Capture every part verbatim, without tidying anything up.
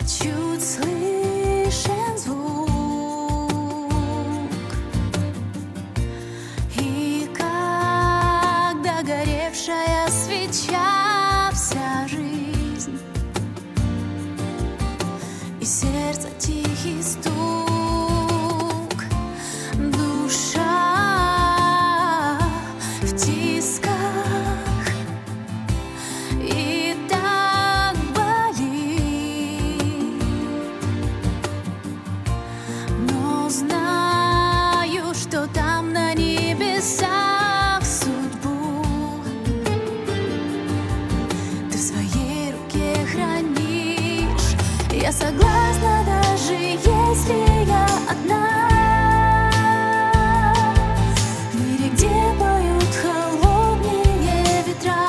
чуть слышен звук, и как догоревшая свеча вся жизнь, и сердце тихий стук, душа в тисках, и так болит, но знаю, что там на небесах судьбу ты в своей руке хранишь. Я согласна, даже если я одна в мире, где поют холодные ветра.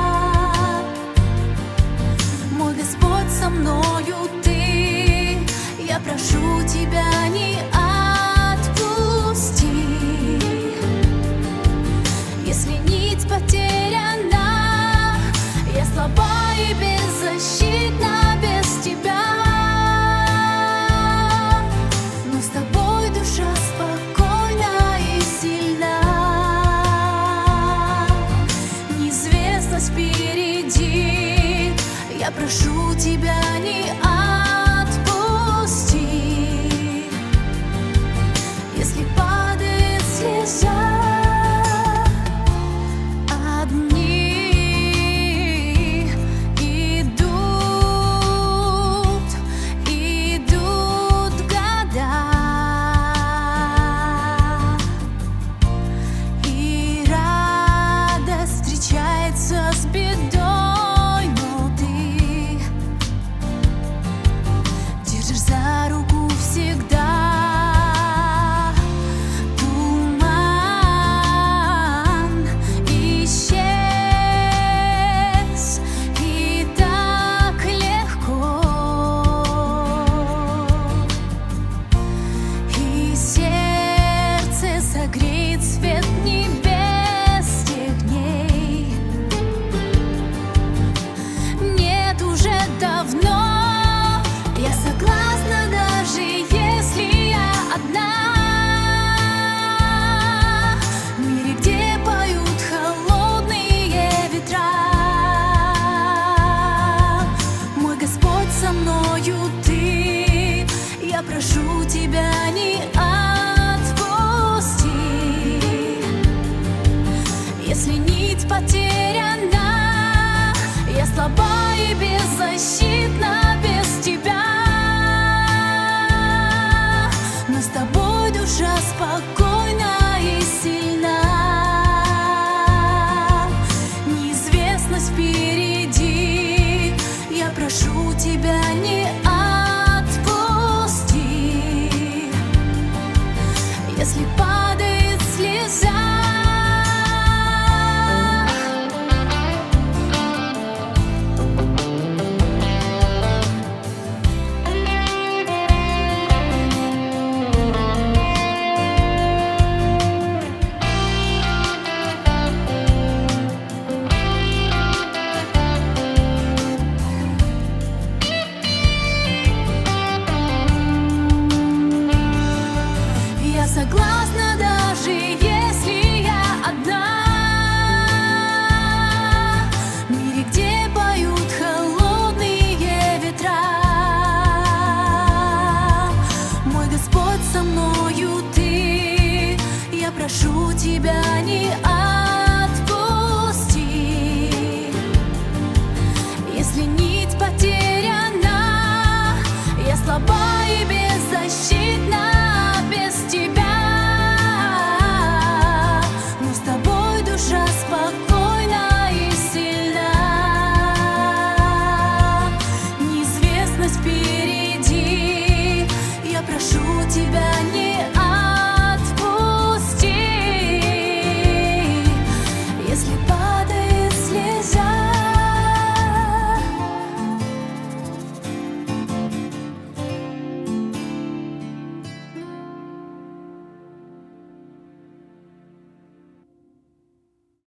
Мой Господь, со мною ты, я прошу тебя, не отпусти. Если нить потеряна, я слаба и беззащитна без тебя. Впереди, я прошу тебя, не отпусти. Если падает слеза, одни идут, идут года, и радость встречается с бедой. Свет небес тех дней нет уже давно. Я согласна, даже если я одна в мире, где поют холодные ветра. Мой Господь, со мною ты, я прошу тебя, не отпусти. Если нить потеряна, я слаба и беззащитна без тебя. Но с тобой душа спокойна и сильна. Неизвестность впереди, я прошу тебя, не